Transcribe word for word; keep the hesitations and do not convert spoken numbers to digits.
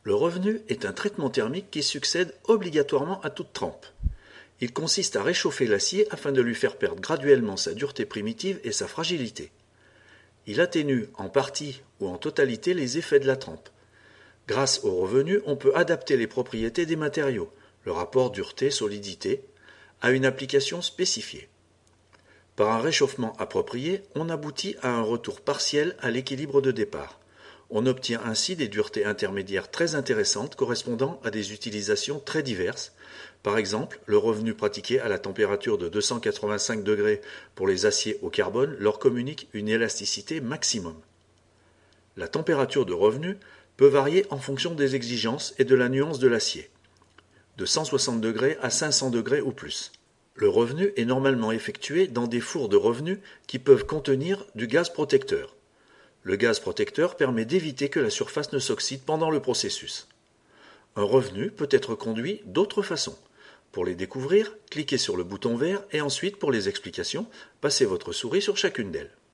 Le revenu est un traitement thermique qui succède obligatoirement à toute trempe. Il consiste à réchauffer l'acier afin de lui faire perdre graduellement sa dureté primitive et sa fragilité. Il atténue en partie ou en totalité les effets de la trempe. Grâce au revenu, on peut adapter les propriétés des matériaux, le rapport dureté-solidité, à une application spécifiée. Par un réchauffement approprié, on aboutit à un retour partiel à l'équilibre de départ. On obtient ainsi des duretés intermédiaires très intéressantes correspondant à des utilisations très diverses. Par exemple, le revenu pratiqué à la température de deux cent quatre-vingt-cinq degrés pour les aciers au carbone leur communique une élasticité maximum. La température de revenu peut varier en fonction des exigences et de la nuance de l'acier, de cent soixante degrés à cinq cents degrés ou plus. Le revenu est normalement effectué dans des fours de revenu qui peuvent contenir du gaz protecteur. Le gaz protecteur permet d'éviter que la surface ne s'oxyde pendant le processus. Un revenu peut être conduit d'autres façons. Pour les découvrir, cliquez sur le bouton vert et ensuite, pour les explications, passez votre souris sur chacune d'elles.